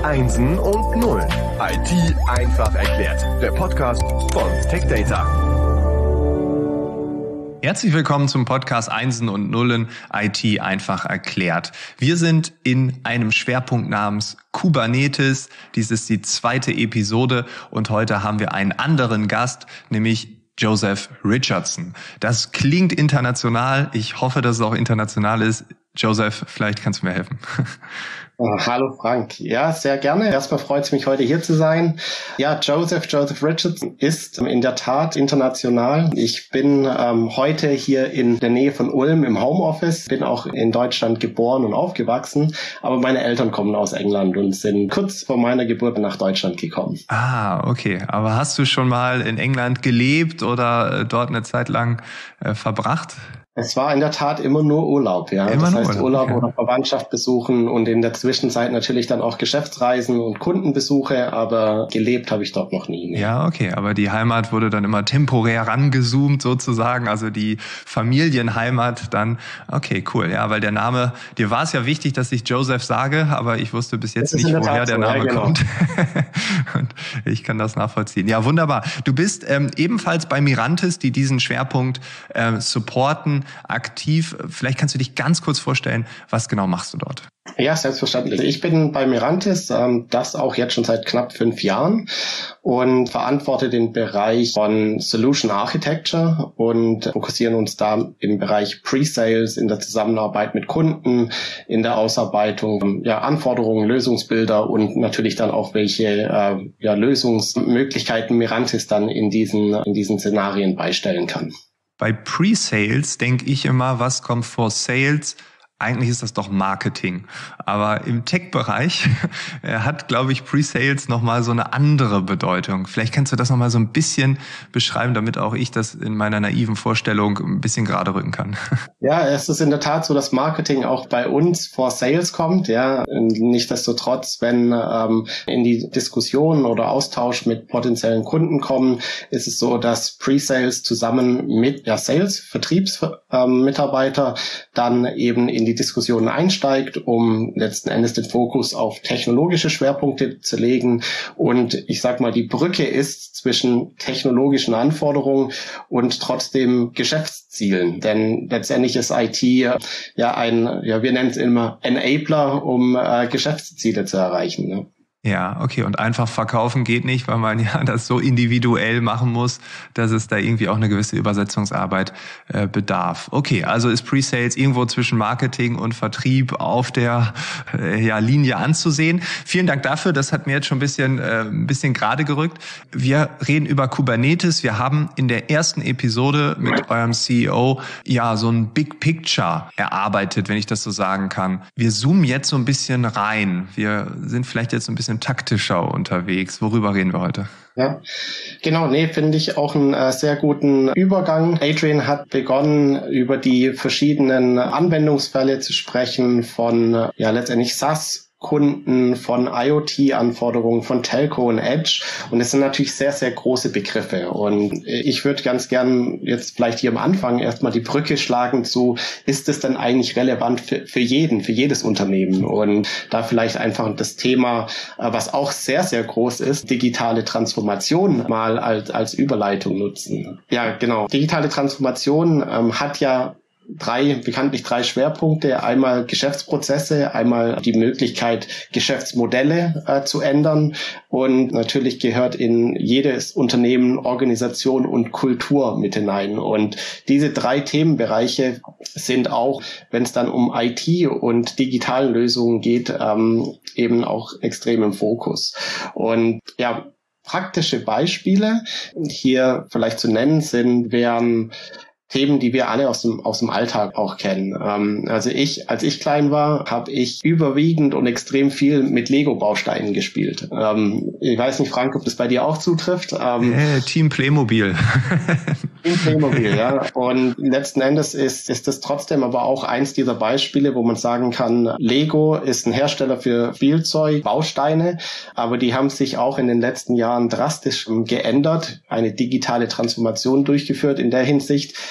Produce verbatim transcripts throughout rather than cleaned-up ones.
Einsen und Nullen. I T einfach erklärt. Der Podcast von TechData. Herzlich willkommen zum Podcast Einsen und Nullen, I T einfach erklärt. Wir sind in einem Schwerpunkt namens Kubernetes. Dies ist die zweite Episode und heute haben wir einen anderen Gast, nämlich Joseph Richardson. Das klingt international. Ich hoffe, dass es auch international ist. Joseph, vielleicht kannst du mir helfen. Hallo Frank. Ja, sehr gerne. Erstmal freut es mich, heute hier zu sein. Ja, Joseph, Joseph Richardson ist in der Tat international. Ich bin ähm, heute hier in der Nähe von Ulm im Homeoffice, bin auch in Deutschland geboren und aufgewachsen, aber meine Eltern kommen aus England und sind kurz vor meiner Geburt nach Deutschland gekommen. Ah, okay. Aber hast du schon mal in England gelebt oder dort eine Zeit lang äh, verbracht? Es war in der Tat immer nur Urlaub, ja. Immer das nur heißt Urlaub, Urlaub okay. Oder Verwandtschaft besuchen und in der Zwischenzeit natürlich dann auch Geschäftsreisen und Kundenbesuche, aber gelebt habe ich dort noch nie. Ne? Ja, okay, aber die Heimat wurde dann immer temporär rangezoomt sozusagen, also die Familienheimat dann. Okay, cool, ja, weil der Name, dir war es ja wichtig, dass ich Joseph sage, aber ich wusste bis jetzt nicht, woher der so, Name ja, genau. kommt. Und ich kann das nachvollziehen. Ja, wunderbar. Du bist ähm, ebenfalls bei Mirantis, die diesen Schwerpunkt äh, supporten, aktiv. Vielleicht kannst du dich ganz kurz vorstellen, was genau machst du dort? Ja, selbstverständlich. Ich bin bei Mirantis, ähm, das auch jetzt schon seit knapp fünf Jahren und verantworte den Bereich von Solution Architecture und fokussieren uns da im Bereich Pre-Sales, in der Zusammenarbeit mit Kunden, in der Ausarbeitung ja, Anforderungen, Lösungsbilder und natürlich dann auch welche äh, ja, Lösungsmöglichkeiten Mirantis dann in diesen, in diesen Szenarien beistellen kann. Bei Pre-Sales denke ich immer, was kommt vor Sales? Eigentlich ist das doch Marketing. Aber im Tech-Bereich hat, glaube ich, Pre-Sales nochmal so eine andere Bedeutung. Vielleicht kannst du das nochmal so ein bisschen beschreiben, damit auch ich das in meiner naiven Vorstellung ein bisschen gerade rücken kann. Ja, es ist in der Tat so, dass Marketing auch bei uns vor Sales kommt. Ja, nichtsdestotrotz, wenn ähm, in die Diskussion oder Austausch mit potenziellen Kunden kommen, ist es so, dass Pre-Sales zusammen mit ja, Sales, Vertriebsmitarbeiter ähm, dann eben in die die Diskussion einsteigt, um letzten Endes den Fokus auf technologische Schwerpunkte zu legen. Und ich sag mal, die Brücke ist zwischen technologischen Anforderungen und trotzdem Geschäftszielen. Denn letztendlich ist I T ja ein, ja, wir nennen es immer Enabler, um äh, Geschäftsziele zu erreichen. Ne? Ja, okay. Und einfach verkaufen geht nicht, weil man ja das so individuell machen muss, dass es da irgendwie auch eine gewisse Übersetzungsarbeit äh, bedarf. Okay, also ist Pre-Sales irgendwo zwischen Marketing und Vertrieb auf der äh, ja, Linie anzusehen. Vielen Dank dafür. Das hat mir jetzt schon ein bisschen, äh, ein bisschen gerade gerückt. Wir reden über Kubernetes. Wir haben in der ersten Episode mit eurem C E O ja so ein Big Picture erarbeitet, wenn ich das so sagen kann. Wir zoomen jetzt so ein bisschen rein. Wir sind vielleicht jetzt so ein bisschen taktischer unterwegs. Worüber reden wir heute? Ja, genau, nee, finde ich auch einen äh, sehr guten Übergang. Adrian hat begonnen, über die verschiedenen Anwendungsfälle zu sprechen von, äh, ja, letztendlich SaaS Kunden, von IoT-Anforderungen, von Telco und Edge. Und es sind natürlich sehr, sehr große Begriffe. Und ich würde ganz gern jetzt vielleicht hier am Anfang erstmal die Brücke schlagen zu, ist es denn eigentlich relevant für, für jeden, für jedes Unternehmen? Und da vielleicht einfach das Thema, was auch sehr, sehr groß ist, digitale Transformation mal als, als Überleitung nutzen. Ja, genau. Digitale Transformation ähm, hat ja drei, bekanntlich drei Schwerpunkte. Einmal Geschäftsprozesse, einmal die Möglichkeit, Geschäftsmodelle äh, zu ändern. Und natürlich gehört in jedes Unternehmen Organisation und Kultur mit hinein. Und diese drei Themenbereiche sind auch, wenn es dann um I T und digitalen Lösungen geht, ähm, eben auch extrem im Fokus. Und ja, praktische Beispiele hier vielleicht zu nennen sind, wären Themen, die wir alle aus dem aus dem Alltag auch kennen. Ähm, also ich, als ich klein war, habe ich überwiegend und extrem viel mit Lego-Bausteinen gespielt. Ähm, ich weiß nicht, Frank, ob das bei dir auch zutrifft. Ähm, äh, Team Playmobil. Team Playmobil, ja. Und letzten Endes ist ist das trotzdem aber auch eins dieser Beispiele, wo man sagen kann, Lego ist ein Hersteller für Spielzeug, Bausteine, aber die haben sich auch in den letzten Jahren drastisch geändert, eine digitale Transformation durchgeführt in der Hinsicht,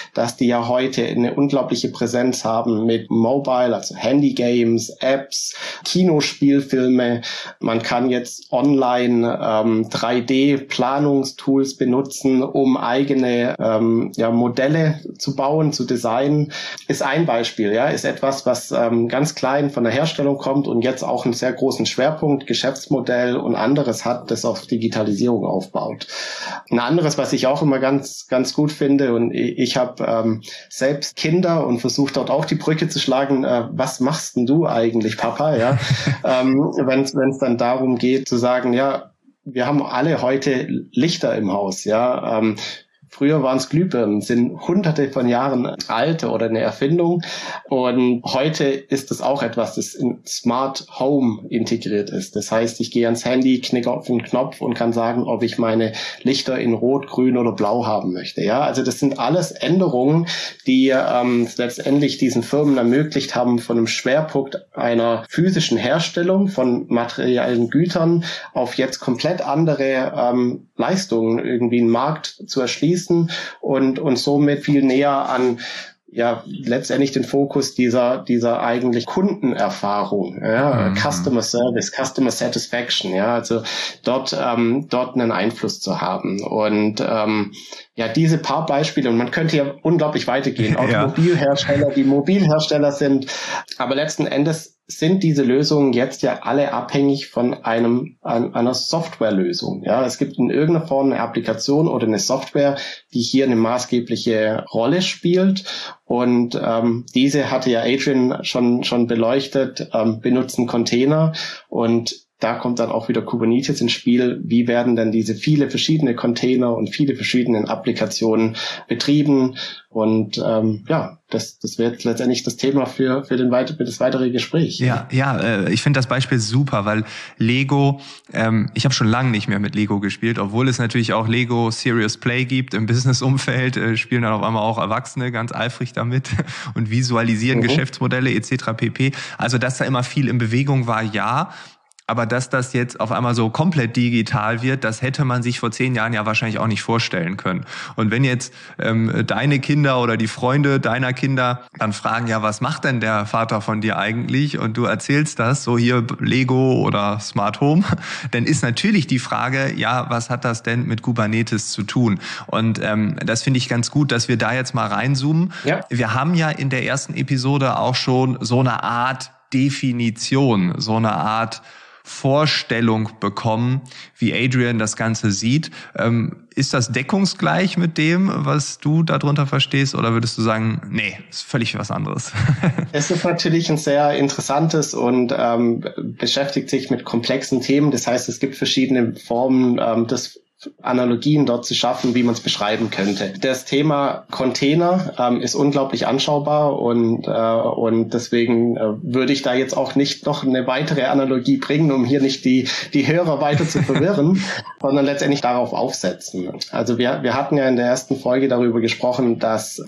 dass die ja heute eine unglaubliche Präsenz haben mit Mobile, also Handygames, Apps, Kinospielfilme. Man kann jetzt online ähm, drei D-Planungstools benutzen, um eigene ähm, ja, Modelle zu bauen, zu designen. Ist ein Beispiel, ja, ist etwas, was ähm, ganz klein von der Herstellung kommt und jetzt auch einen sehr großen Schwerpunkt, Geschäftsmodell und anderes hat, das auf Digitalisierung aufbaut. Ein anderes, was ich auch immer ganz ganz gut finde, und ich habe ähm, selbst Kinder und versuche dort auch die Brücke zu schlagen, äh, was machst denn du eigentlich, Papa, ja, ähm, wenn es dann darum geht zu sagen, ja, wir haben alle heute Lichter im Haus, ja, ähm, früher waren es Glühbirnen, sind hunderte von Jahren alt oder eine Erfindung. Und heute ist es auch etwas, das in Smart Home integriert ist. Das heißt, ich gehe ans Handy, knicke auf den Knopf und kann sagen, ob ich meine Lichter in Rot, Grün oder Blau haben möchte. Ja, also das sind alles Änderungen, die ähm, letztendlich diesen Firmen ermöglicht haben, von einem Schwerpunkt einer physischen Herstellung von materiellen Gütern auf jetzt komplett andere ähm, Leistungen irgendwie einen Markt zu erschließen und und somit viel näher an ja letztendlich den Fokus dieser dieser eigentlich Kundenerfahrung, ja, mhm. Customer Service, Customer Satisfaction, ja, also dort ähm, dort einen Einfluss zu haben. Und ähm, ja, diese paar Beispiele, und man könnte ja unglaublich weitergehen, Automobilhersteller, die Mobilhersteller sind, aber letzten Endes sind diese Lösungen jetzt ja alle abhängig von einem an, einer Softwarelösung. Ja, es gibt in irgendeiner Form eine Applikation oder eine Software, die hier eine maßgebliche Rolle spielt. Und ähm, diese hatte ja Adrian schon schon beleuchtet, ähm, benutzen Container, und da kommt dann auch wieder Kubernetes ins Spiel. Wie werden denn diese viele verschiedene Container und viele verschiedene Applikationen betrieben? Und ähm, ja, das das wird letztendlich das Thema für für den weiter für das weitere Gespräch. Ja, ja, äh, ich finde das Beispiel super, weil Lego, ähm, ich habe schon lange nicht mehr mit Lego gespielt, obwohl es natürlich auch Lego Serious Play gibt im Business-Umfeld, äh, spielen dann auf einmal auch Erwachsene ganz eifrig damit und visualisieren mhm. Geschäftsmodelle et cetera pp. Also dass da immer viel in Bewegung war, ja. Aber dass das jetzt auf einmal so komplett digital wird, das hätte man sich vor zehn Jahren ja wahrscheinlich auch nicht vorstellen können. Und wenn jetzt ähm, deine Kinder oder die Freunde deiner Kinder dann fragen, ja, was macht denn der Vater von dir eigentlich? Und du erzählst das, so hier Lego oder Smart Home, dann ist natürlich die Frage, ja, was hat das denn mit Kubernetes zu tun? Und ähm, das finde ich ganz gut, dass wir da jetzt mal reinzoomen. Ja. Wir haben ja in der ersten Episode auch schon so eine Art Definition, so eine Art Vorstellung bekommen, wie Adrian das Ganze sieht. Ähm, ist das deckungsgleich mit dem, was du darunter verstehst, oder würdest du sagen, nee, ist völlig was anderes? Es ist natürlich ein sehr interessantes und ähm, beschäftigt sich mit komplexen Themen. Das heißt, es gibt verschiedene Formen ähm, des Analogien dort zu schaffen, wie man es beschreiben könnte. Das Thema Container ähm, ist unglaublich anschaubar, und äh, und deswegen äh, würde ich da jetzt auch nicht noch eine weitere Analogie bringen, um hier nicht die die Hörer weiter zu verwirren, sondern letztendlich darauf aufsetzen. Also wir wir hatten ja in der ersten Folge darüber gesprochen, dass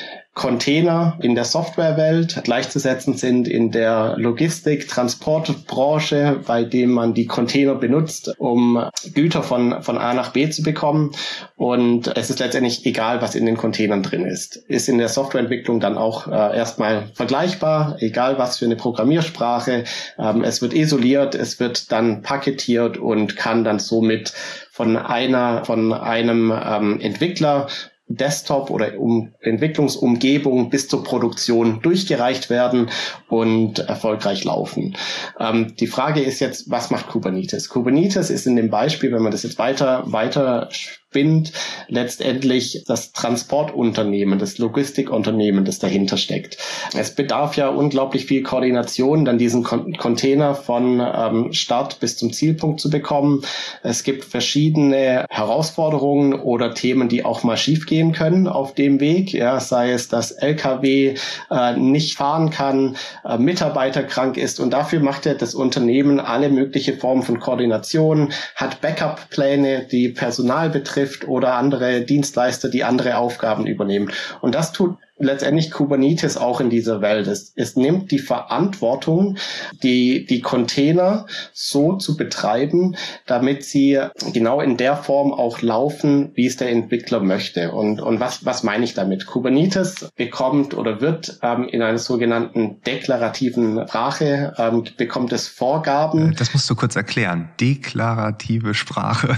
Container in der Softwarewelt gleichzusetzen sind in der Logistik, Transportbranche, bei dem man die Container benutzt, um Güter von von A nach B zu bekommen. Und es ist letztendlich egal, was in den Containern drin ist. Ist in der Softwareentwicklung dann auch äh, erstmal vergleichbar, egal was für eine Programmiersprache. Ähm, es wird isoliert, es wird dann paketiert und kann dann somit von einer von einem ähm, Entwickler Desktop oder um Entwicklungsumgebung bis zur Produktion durchgereicht werden und erfolgreich laufen. Ähm, die Frage ist jetzt, was macht Kubernetes? Kubernetes ist in dem Beispiel, wenn man das jetzt weiter weiter spinnt, letztendlich das Transportunternehmen, das Logistikunternehmen, das dahinter steckt. Es bedarf ja unglaublich viel Koordination, dann diesen Con- Container von ähm, Start bis zum Zielpunkt zu bekommen. Es gibt verschiedene Herausforderungen oder Themen, die auch mal schiefgehen können auf dem Weg. Ja, sei es, dass L K W äh, nicht fahren kann, äh, Mitarbeiter krank ist, und dafür macht ja das Unternehmen alle mögliche Formen von Koordination, hat Backup-Pläne, die Personal betrifft oder andere Dienstleister, die andere Aufgaben übernehmen. Und das tut letztendlich Kubernetes auch in dieser Welt. Es, es nimmt die Verantwortung, die, die Container so zu betreiben, damit sie genau in der Form auch laufen, wie es der Entwickler möchte. Und, und was, was meine ich damit? Kubernetes bekommt oder wird ähm, in einer sogenannten deklarativen Sprache, ähm, bekommt es Vorgaben. Das musst du kurz erklären. Deklarative Sprache.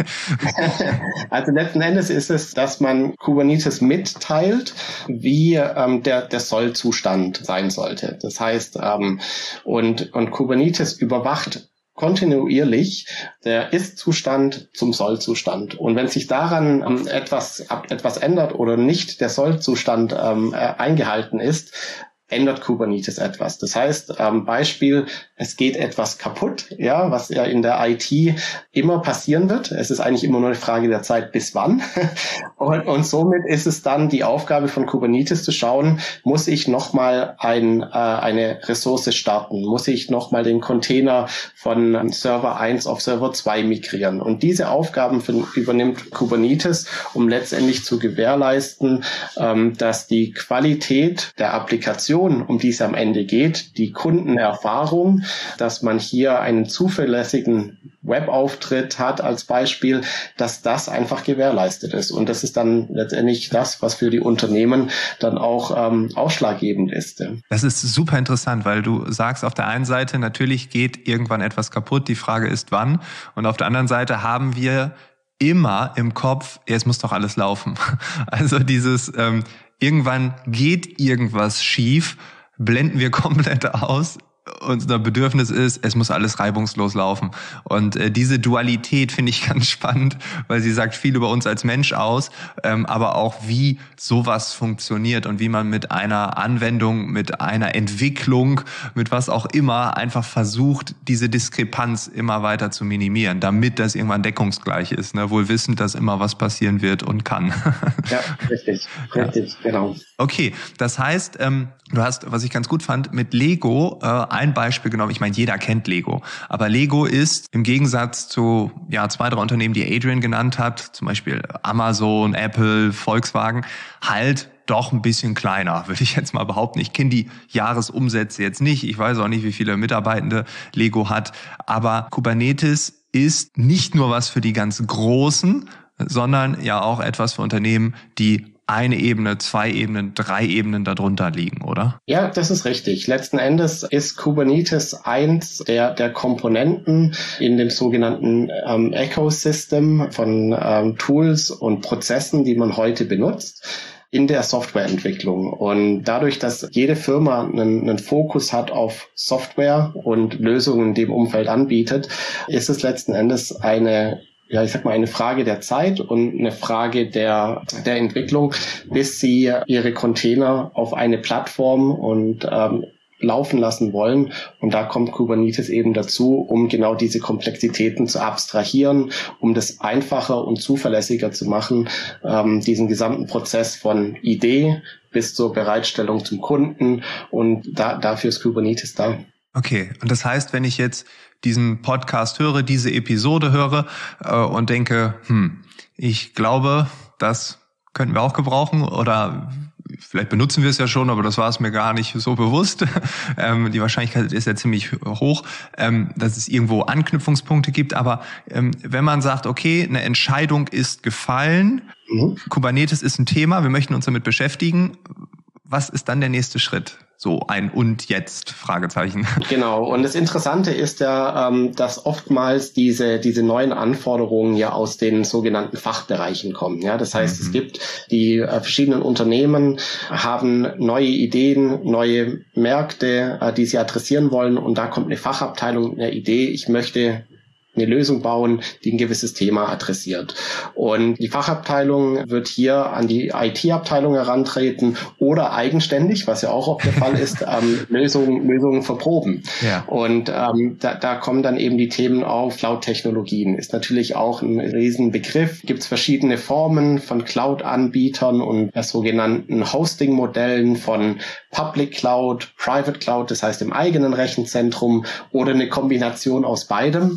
Also letzten Endes ist es, dass man Kubernetes mitteilt, wie ähm, der, der Soll-Zustand sein sollte. Das heißt, ähm, und, und Kubernetes überwacht kontinuierlich der Ist-Zustand zum Soll-Zustand. Und wenn sich daran ähm, etwas, ab, etwas ändert oder nicht der Soll-Zustand ähm, äh, eingehalten ist, ändert Kubernetes etwas. Das heißt, ähm, Beispiel, es geht etwas kaputt, ja, was ja in der I T immer passieren wird. Es ist eigentlich immer nur eine Frage der Zeit, bis wann. und, und somit ist es dann die Aufgabe von Kubernetes zu schauen, muss ich nochmal ein, äh, eine Ressource starten? Muss ich nochmal den Container von Server eins auf Server zwei migrieren? Und diese Aufgaben für, übernimmt Kubernetes, um letztendlich zu gewährleisten, ähm, dass die Qualität der Applikation, um die es am Ende geht, die Kundenerfahrung, dass man hier einen zuverlässigen Webauftritt hat als Beispiel, dass das einfach gewährleistet ist. Und das ist dann letztendlich das, was für die Unternehmen dann auch ähm, ausschlaggebend ist. Das ist super interessant, weil du sagst auf der einen Seite, natürlich geht irgendwann etwas kaputt, die Frage ist wann. Und auf der anderen Seite haben wir immer im Kopf, ja, es muss doch alles laufen. Also dieses ähm, irgendwann geht irgendwas schief, blenden wir komplett aus. Unser Bedürfnis ist, es muss alles reibungslos laufen. Und äh, diese Dualität finde ich ganz spannend, weil sie sagt viel über uns als Mensch aus, ähm, aber auch wie sowas funktioniert und wie man mit einer Anwendung, mit einer Entwicklung, mit was auch immer einfach versucht, diese Diskrepanz immer weiter zu minimieren, damit das irgendwann deckungsgleich ist, ne? Wohl wissend, dass immer was passieren wird und kann. Ja, richtig, richtig, ja. Genau. Okay, das heißt, ähm, du hast, was ich ganz gut fand, mit Lego äh, ein Beispiel genommen. Ich meine, jeder kennt Lego. Aber Lego ist im Gegensatz zu ja zwei, drei Unternehmen, die Adrian genannt hat, zum Beispiel Amazon, Apple, Volkswagen, halt doch ein bisschen kleiner, würde ich jetzt mal behaupten. Ich kenne die Jahresumsätze jetzt nicht. Ich weiß auch nicht, wie viele Mitarbeitende Lego hat. Aber Kubernetes ist nicht nur was für die ganz Großen, sondern ja auch etwas für Unternehmen, die eine Ebene, zwei Ebenen, drei Ebenen darunter liegen, oder? Ja, das ist richtig. Letzten Endes ist Kubernetes eins der, der Komponenten in dem sogenannten ähm, Ecosystem von ähm, Tools und Prozessen, die man heute benutzt in der Softwareentwicklung. Und dadurch, dass jede Firma einen, einen Fokus hat auf Software und Lösungen in dem Umfeld anbietet, ist es letzten Endes eine ja, ich sag mal, eine Frage der Zeit und eine Frage der, der Entwicklung, bis sie ihre Container auf eine Plattform und ähm, laufen lassen wollen. Und da kommt Kubernetes eben dazu, um genau diese Komplexitäten zu abstrahieren, um das einfacher und zuverlässiger zu machen, ähm, diesen gesamten Prozess von Idee bis zur Bereitstellung zum Kunden. Und da, dafür ist Kubernetes da. Okay, und das heißt, wenn ich jetzt diesen Podcast höre, diese Episode höre äh, und denke, hm, ich glaube, das könnten wir auch gebrauchen oder vielleicht benutzen wir es ja schon, aber das war es mir gar nicht so bewusst. ähm, die Wahrscheinlichkeit ist ja ziemlich hoch, ähm, dass es irgendwo Anknüpfungspunkte gibt. Aber ähm, wenn man sagt, okay, eine Entscheidung ist gefallen, mhm. Kubernetes ist ein Thema, wir möchten uns damit beschäftigen, was ist dann der nächste Schritt? So ein und jetzt? Fragezeichen. Genau. Und das Interessante ist ja, dass oftmals diese diese neuen Anforderungen ja aus den sogenannten Fachbereichen kommen. Ja, das heißt, mhm. es gibt die verschiedenen Unternehmen haben neue Ideen, neue Märkte, die sie adressieren wollen. Und da kommt eine Fachabteilung mit einer Idee. Ich möchte eine Lösung bauen, die ein gewisses Thema adressiert. Und die Fachabteilung wird hier an die I T-Abteilung herantreten oder eigenständig, was ja auch oft der Fall ist, ähm, Lösungen, Lösungen verproben. Ja. Und ähm, da, da kommen dann eben die Themen auf. Cloud-Technologien ist natürlich auch ein Riesenbegriff. Gibt es verschiedene Formen von Cloud-Anbietern und der sogenannten Hosting-Modellen von Public Cloud, Private Cloud, das heißt im eigenen Rechenzentrum oder eine Kombination aus beidem. Und hier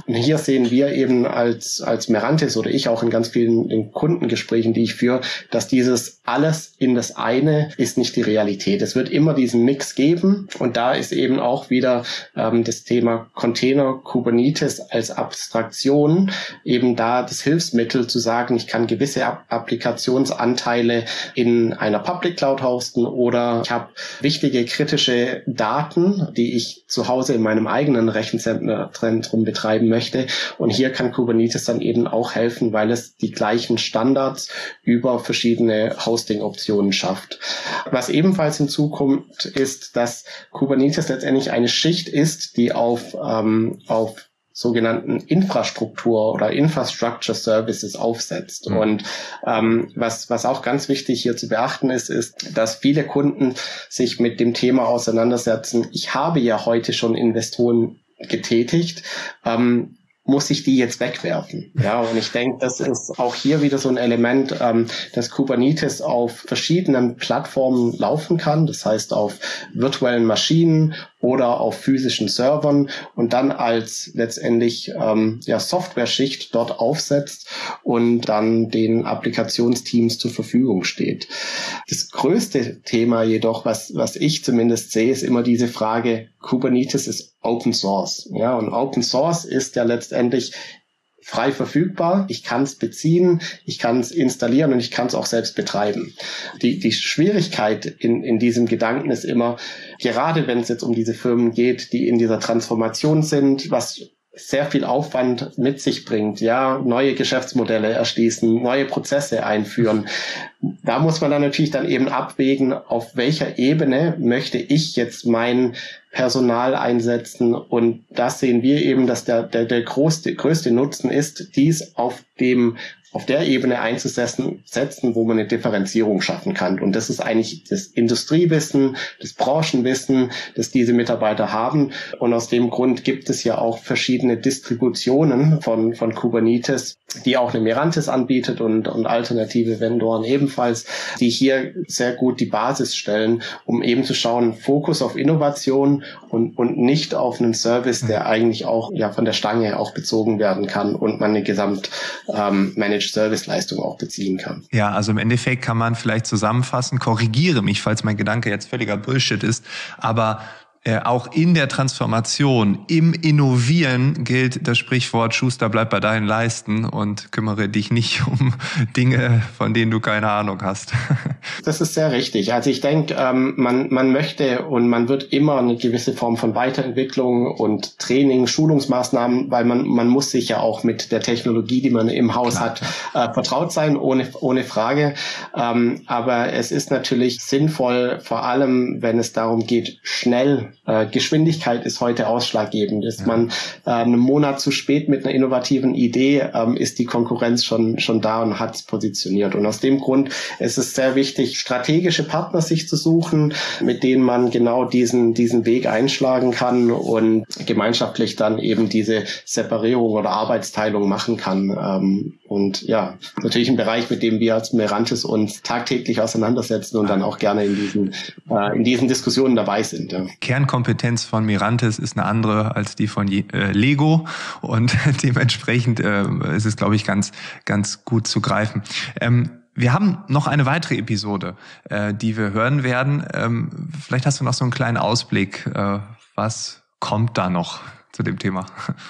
sehen wir eben als, als Merantis oder ich auch in ganz vielen in Kundengesprächen, die ich führe, dass dieses alles in das eine ist nicht die Realität. Es wird immer diesen Mix geben und da ist eben auch wieder ähm, das Thema Container, Kubernetes als Abstraktion eben da das Hilfsmittel zu sagen, ich kann gewisse App- Applikationsanteile in einer Public Cloud hosten oder ich habe wichtige kritische Daten, die ich zu Hause in meinem eigenen Rechenzentrum betreiben möchte. Und hier kann Kubernetes dann eben auch helfen, weil es die gleichen Standards über verschiedene Hosting-Optionen schafft. Was ebenfalls hinzukommt, ist, dass Kubernetes letztendlich eine Schicht ist, die auf, ähm, auf sogenannten Infrastruktur oder Infrastructure Services aufsetzt. Mhm. Und ähm, was was auch ganz wichtig hier zu beachten ist, ist, dass viele Kunden sich mit dem Thema auseinandersetzen. Ich habe ja heute schon Investoren getätigt. Ähm, muss ich die jetzt wegwerfen? Ja, und ich denke, das ist auch hier wieder so ein Element, ähm, dass Kubernetes auf verschiedenen Plattformen laufen kann, das heißt auf virtuellen Maschinen oder auf physischen Servern und dann als letztendlich ähm, ja, Software-Schicht dort aufsetzt und dann den Applikationsteams zur Verfügung steht. Das größte Thema jedoch, was, was ich zumindest sehe, ist immer diese Frage, Kubernetes ist Open Source. Ja, und Open Source ist ja letztendlich frei verfügbar. Ich kann es beziehen, ich kann es installieren und ich kann es auch selbst betreiben. Die, die Schwierigkeit in, in diesem Gedanken ist immer, gerade wenn es jetzt um diese Firmen geht, die in dieser Transformation sind, was sehr viel Aufwand mit sich bringt, ja, neue Geschäftsmodelle erschließen, neue Prozesse einführen. Da muss man dann natürlich dann eben abwägen, auf welcher Ebene möchte ich jetzt mein Personal einsetzen. Und das sehen wir eben, dass der, der, der größte, größte Nutzen ist, dies auf dem auf der Ebene einzusetzen, setzen, wo man eine Differenzierung schaffen kann. Und das ist eigentlich das Industriewissen, das Branchenwissen, das diese Mitarbeiter haben. Und aus dem Grund gibt es ja auch verschiedene Distributionen von, von Kubernetes, die auch eine Merantis anbietet und, und alternative Vendoren ebenfalls, die hier sehr gut die Basis stellen, um eben zu schauen, Fokus auf Innovation und, und nicht auf einen Service, der eigentlich auch ja von der Stange auch bezogen werden kann und man eine Gesamt ähm, Managed Service-Leistung auch beziehen kann. Ja, also im Endeffekt kann man vielleicht zusammenfassen, korrigiere mich, falls mein Gedanke jetzt völliger Bullshit ist, aber äh, auch in der Transformation, im Innovieren gilt das Sprichwort, Schuster, bleib bei deinen Leisten und kümmere dich nicht um Dinge, von denen du keine Ahnung hast. Das ist sehr richtig. Also ich denke, ähm, man, man möchte und man wird immer eine gewisse Form von Weiterentwicklung und Training, Schulungsmaßnahmen, weil man, man muss sich ja auch mit der Technologie, die man im Haus Klar. hat, äh, vertraut sein, ohne, ohne Frage. Ähm, aber es ist natürlich sinnvoll, vor allem, wenn es darum geht, schnell Äh, Geschwindigkeit ist heute ausschlaggebend. Ist ja. man äh, einen Monat zu spät mit einer innovativen Idee, ähm, ist die Konkurrenz schon schon da und hat es positioniert. Und aus dem Grund ist es sehr wichtig, strategische Partner sich zu suchen, mit denen man genau diesen diesen Weg einschlagen kann und gemeinschaftlich dann eben diese Separierung oder Arbeitsteilung machen kann. Ähm, und ja, natürlich ein Bereich, mit dem wir als Merantis uns tagtäglich auseinandersetzen und dann auch gerne in diesen äh, in diesen Diskussionen dabei sind. Ja. Kernkompetenz von Merantis ist eine andere als die von äh, Lego und dementsprechend äh, ist es, glaube ich, ganz ganz gut zu greifen. Ähm, wir haben noch eine weitere Episode, äh, die wir hören werden. Ähm, vielleicht hast du noch so einen kleinen Ausblick. Äh, was kommt da noch zu dem Thema?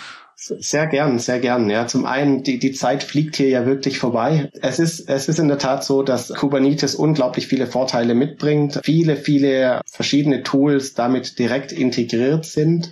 Sehr gern, sehr gern. Ja, zum einen, die, die Zeit fliegt hier ja wirklich vorbei. Es ist, es ist in der Tat so, dass Kubernetes unglaublich viele Vorteile mitbringt. Viele, viele verschiedene Tools damit direkt integriert sind.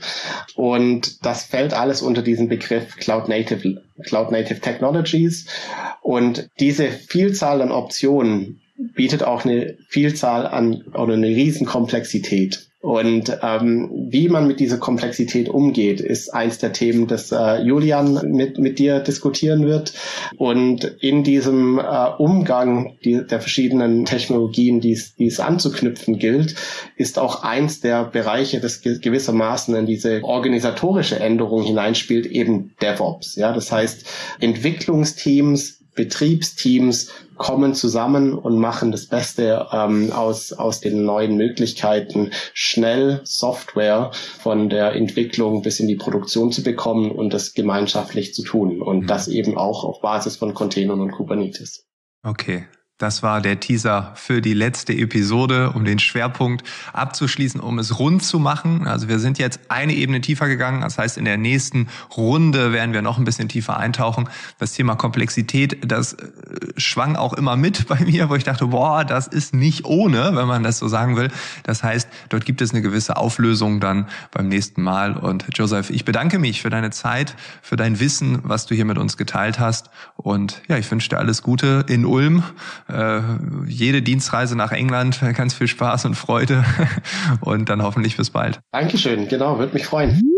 Und das fällt alles unter diesen Begriff Cloud Native, Cloud Native Technologies. Und diese Vielzahl an Optionen bietet auch eine Vielzahl an oder eine Riesenkomplexität. Und ähm, wie man mit dieser Komplexität umgeht, ist eins der Themen, das äh, Julian mit mit dir diskutieren wird. Und in diesem äh, Umgang die, der verschiedenen Technologien, die es die es anzuknüpfen gilt, ist auch eins der Bereiche, das ge- gewissermaßen in diese organisatorische Änderung hineinspielt, eben DevOps. Ja, das heißt Entwicklungsteams Betriebsteams kommen zusammen und machen das Beste ähm, aus, aus den neuen Möglichkeiten, schnell Software von der Entwicklung bis in die Produktion zu bekommen und das gemeinschaftlich zu tun. Und mhm. das eben auch auf Basis von Containern und Kubernetes. Okay. Das war der Teaser für die letzte Episode, um den Schwerpunkt abzuschließen, um es rund zu machen. Also wir sind jetzt eine Ebene tiefer gegangen. Das heißt, in der nächsten Runde werden wir noch ein bisschen tiefer eintauchen. Das Thema Komplexität, das schwang auch immer mit bei mir, wo ich dachte, boah, das ist nicht ohne, wenn man das so sagen will. Das heißt, dort gibt es eine gewisse Auflösung dann beim nächsten Mal. Und Joseph, ich bedanke mich für deine Zeit, für dein Wissen, was du hier mit uns geteilt hast. Und ja, ich wünsche dir alles Gute in Ulm. Äh, jede Dienstreise nach England, ganz viel Spaß und Freude und dann hoffentlich bis bald. Dankeschön, genau, würde mich freuen.